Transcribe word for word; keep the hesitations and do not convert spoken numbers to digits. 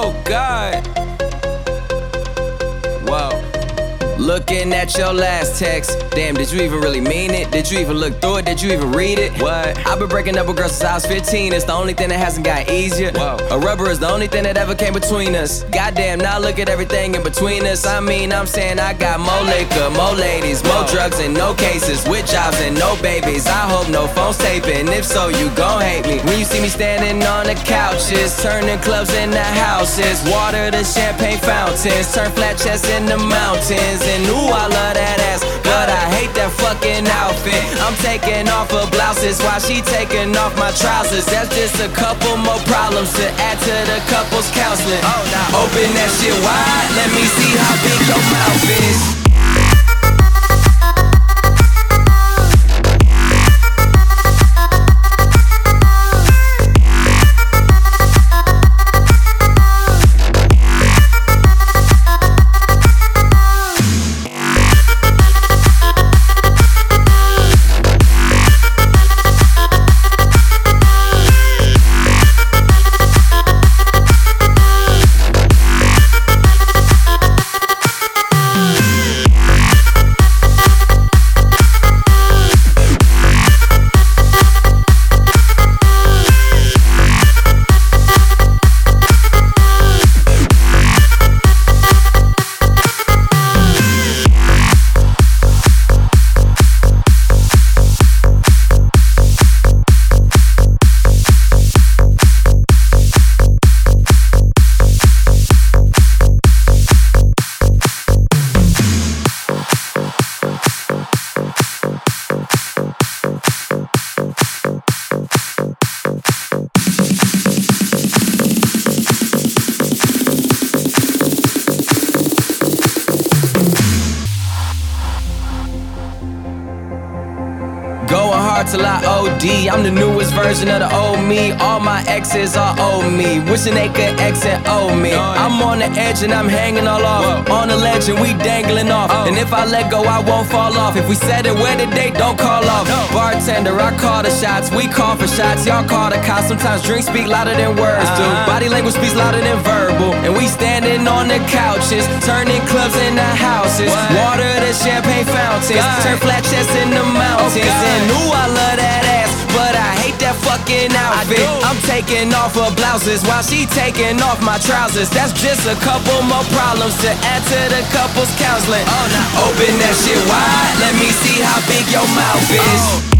Oh God. Whoa. Looking at your last text. Damn, did you even really mean it? Did you even look through it? Did you even read it? What? I've been breaking up with girls since I was fifteen. It's the only thing that hasn't got easier. Whoa. A rubber is the only thing that ever came between us. Goddamn, now look at everything in between us. I mean, I'm saying I got more liquor, more ladies, more drugs and no cases, with jobs and no babies. I hope no phone's taping. If so, you gon' hate me. When you see me standing on the couches, turning clubs into houses, water to champagne fountains, turn flat chests into mountains. And ooh, I love that ass, but I hate that fucking outfit. I'm taking off her blouses while she taking off my trousers. That's just a couple more problems to add to the couple's counseling. Oh, now open that shit wide, let me see how big your mouth is. Going hard till I O D. I'm the newest version of the old me. All my exes are old me, wishing they could X and O me. I'm on the edge and I'm hanging all off. On the ledge and we dangling off. And if I let go, I won't fall off. If we set it where the date, don't call off. Bartender, I call the shots. We call for shots, y'all call the cops. Sometimes drinks speak louder than words do. Body language speaks louder than verbal. And we standing on the couches, turning clubs into houses, water to champagne fountains, turn flat chests into mountains. And ooh, I love that ass, but I hate that fucking outfit. I'm taking off her blouses while she taking off my trousers. That's just a couple more problems to add to the couple's counseling. Oh, now open that shit wide, let me see how big your mouth is.